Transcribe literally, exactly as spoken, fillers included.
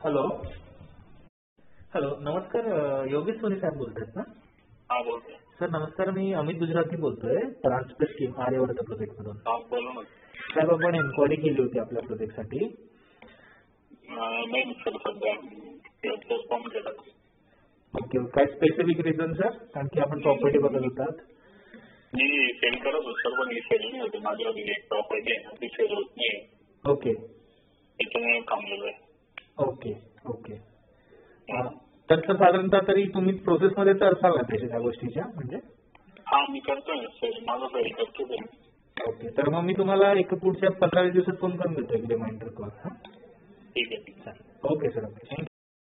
Hello hello नमस्कार अ, Yogesh Sony साहेब बोलतायत ना? हा बोलतोय. सर नमस्कार, मी अमित गुजराती बोलतोय ट्रान्सप्लेट स्कीम आर्यवर्ध प्रोजेक्टमधून. हा बोला ना. साहेब आपण एन्क्वायरी केली होती आपल्या प्रोजेक्टसाठी. अं, नाही सर सध्या पोस्टपोन केलं. ओके, काय स्पेसिफिक रिझन सर? कारण की आपण प्रॉपर्टी बघत होतात. मी सेल करत होतो सर, पण मी सेल नाही होते. माझ्यावर एक प्रॉपर्टी आहे ती सेल होत नाही. ओके त्याच्यामुळे थांबलेलं आहे. ओके ओके अ, तर सर साधारणतः तरी तुम्ही प्रोसेसमध्येच असाल ना त्याच्या त्या गोष्टीच्या म्हणजे? हा मी करतोय सेल, माझं सेल करतो ते. ओके, तर मग मी तुम्हाला एक पुढच्या पंधरा वीस दिवसात फोन करून देतो एक रिमाइंडर कॉल. हां ठीक आहे. चालेल. Okay sir, okay, thank you.